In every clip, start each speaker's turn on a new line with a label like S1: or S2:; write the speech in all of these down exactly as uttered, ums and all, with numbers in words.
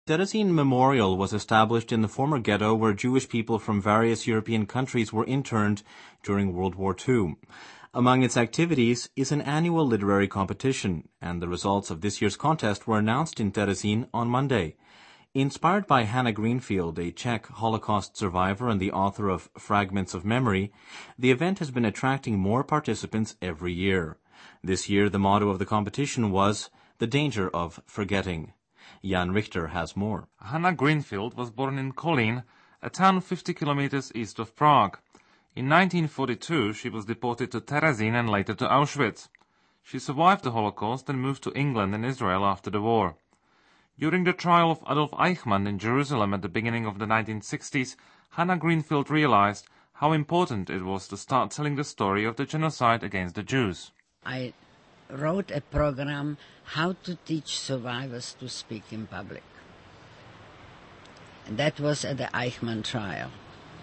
S1: Terezin Memorial was established in the former ghetto where Jewish people from various European countries were interned during World War Two. Among its activities is an annual literary competition, and the results of this year's contest were announced in Terezin on Monday. Inspired by Hannah Greenfield, a Czech Holocaust survivor and the author of Fragments of Memory, the event has been attracting more participants every year. This year, the motto of the competition was The Danger of Forgetting. Jan Richter has more.
S2: Hannah Greenfield was born in Kolín, a town fifty kilometers east of Prague. In nineteen forty-two, she was deported to Terezin and later to Auschwitz. She survived the Holocaust and moved to England and Israel after the war. During the trial of Adolf Eichmann in Jerusalem at the beginning of the nineteen sixties, Hannah Greenfield realized how important it was to start telling the story of the genocide against the Jews.
S3: I wrote a program how to teach survivors to speak in public. And that was at the Eichmann trial.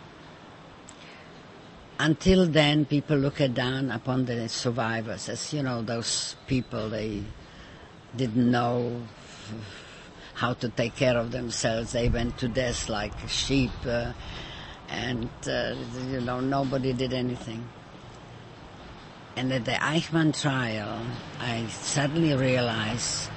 S3: Until then, people looked down upon the survivors as, you know, those people, they didn't know how to take care of themselves. They went to death like sheep, uh, and, uh, you know, nobody did anything. And at the Eichmann trial, I suddenly realized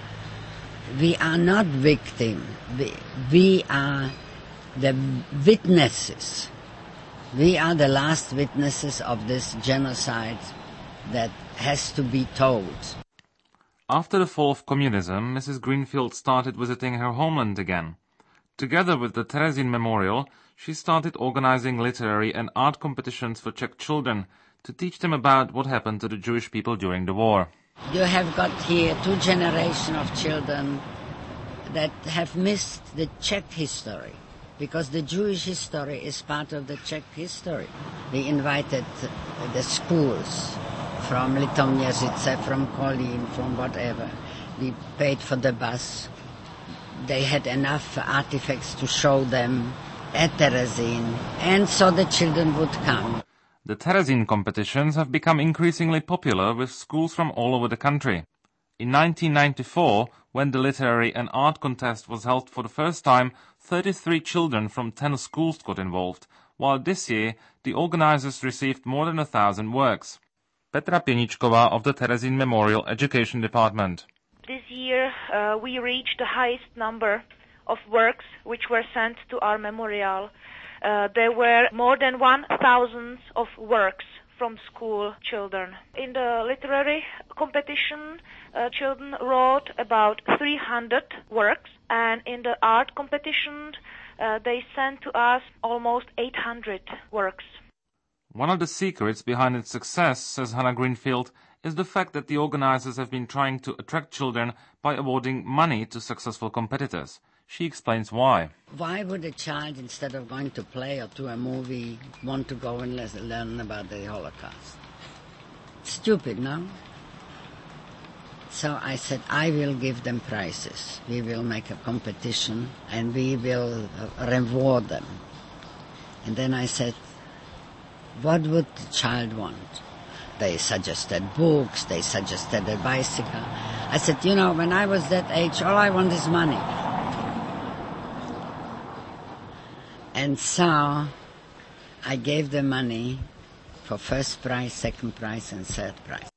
S3: we are not victims. We, we are the witnesses. We are the last witnesses of this genocide that has to be told.
S2: After the fall of communism, Missus Greenfield started visiting her homeland again. Together with the Terezin Memorial, she started organizing literary and art competitions for Czech children to teach them about what happened to the Jewish people during the war.
S3: You have got here two generations of children that have missed the Czech history, because the Jewish history is part of the Czech history. We invited the schools from Litoměřice, from Kolín, from whatever. We paid for the bus. They had enough artifacts to show them at Terezin, and so the children would come.
S2: The Terezin competitions have become increasingly popular with schools from all over the country. In nineteen ninety-four, when the literary and art contest was held for the first time, thirty-three children from ten schools got involved, while this year the organizers received more than a thousand works. Petra Pěničková of the Terezin Memorial Education Department.
S4: This year uh, we reached the highest number of works which were sent to our memorial. Uh, there were more than one thousand of works from school children. In the literary competition, uh, children wrote about three hundred works, and in the art competition, uh, they sent to us almost eight hundred works.
S2: One of the secrets behind its success, says Hannah Greenfield, is the fact that the organizers have been trying to attract children by awarding money to successful competitors. She explains why.
S3: Why would a child, instead of going to play or to a movie, want to go and learn about the Holocaust? Stupid, no? So I said, I will give them prizes. We will make a competition and we will reward them. And then I said, what would the child want? They suggested books, they suggested a bicycle. I said, you know, when I was that age, all I want is money. And so I gave the money for first prize, second prize, and third prize.